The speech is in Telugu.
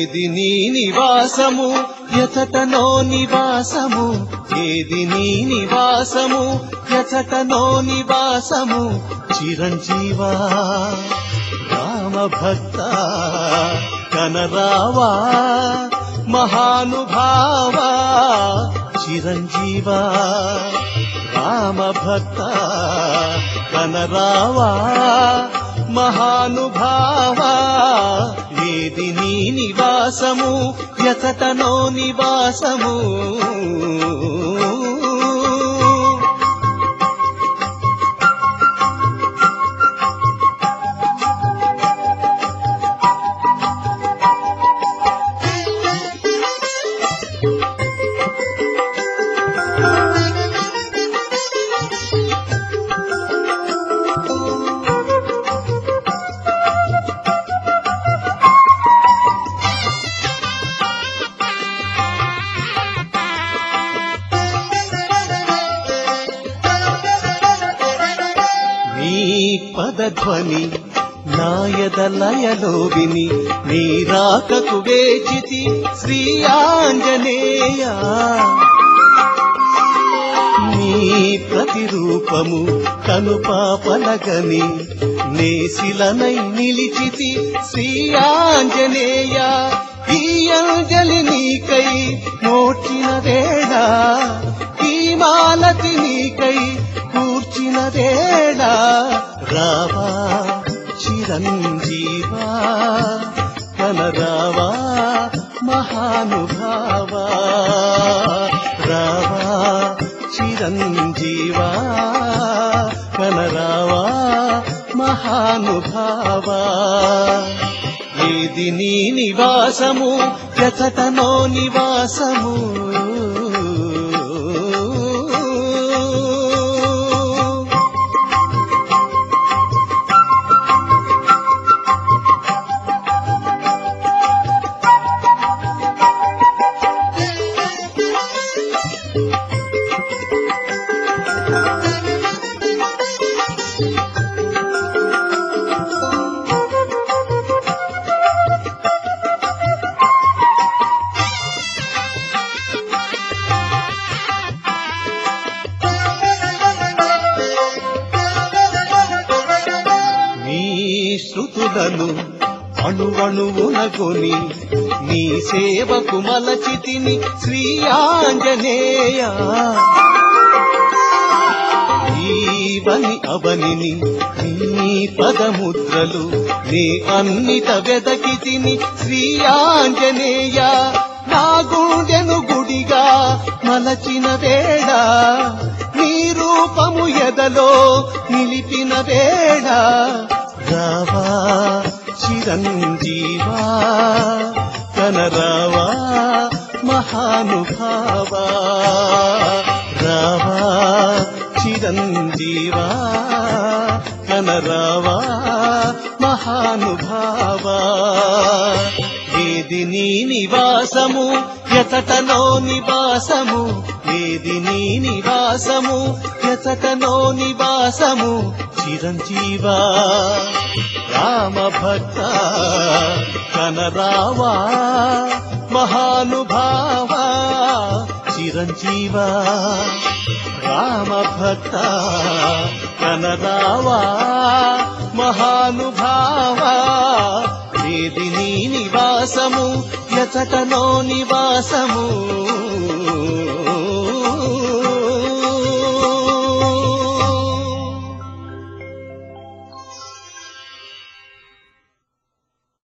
ఏది నీ నివాసము ఎచటనో నివాసము, ఏది నీ నివాసము ఎచటనో నివాసము. చిరంజీవా రామభక్త కనరావా మహానుభావా, చిరంజీవా రామభక్త కనరావా మహానుభావా. ఏది నీ నివాసము ఎచటనో నివాసము. పదధ్వని నాయదలయలో విని నీ రాకకు వేచితి శ్రీ ఆంజనేయ. నీ ప్రతిరూపము కనుపాపలగని నేసిలనై నిలిచితి శ్రీ ఆంజనేయ. ఈ అంజలి నీకై మోర్చిన వేళ, ఈ మాలతి నీకై కూర్చిన వేళ. రావా చిరంజీవా కనరావా మహానుభావా, రావా చిరంజీవా కనరావా మహానుభావా. ఏది నీ నివాసము ఎచటనో నివాసము. శృతులను అణువణువునగొని నీ సేవకు మలచితిని శ్రీ ఆంజనేయ. ఈవని అవనిని నీ పదముద్రలు నీ అన్నిట వెదకితిని శ్రీ ఆంజనేయ. నా గుండెను గుడిగా మలచిన వేళ, నీ రూపము ఎదలో నిలిపిన వేళ. రావా చిరంజీవా కనరావా మహానుభావా, రావా చిరంజీవా కనరావా మహానుభావా. ఏది నీ నివాసము ఎచటనో నివాసము, ఏది నీ నివాసము ఎచటనో నివాసము. చిరంజీవా రామభక్త కనరావా మహానుభావా, చిరంజీవా రామభక్త కనరావా మహానుభావా. ఏది నీ నివాసము ఎచటనో నివాసము.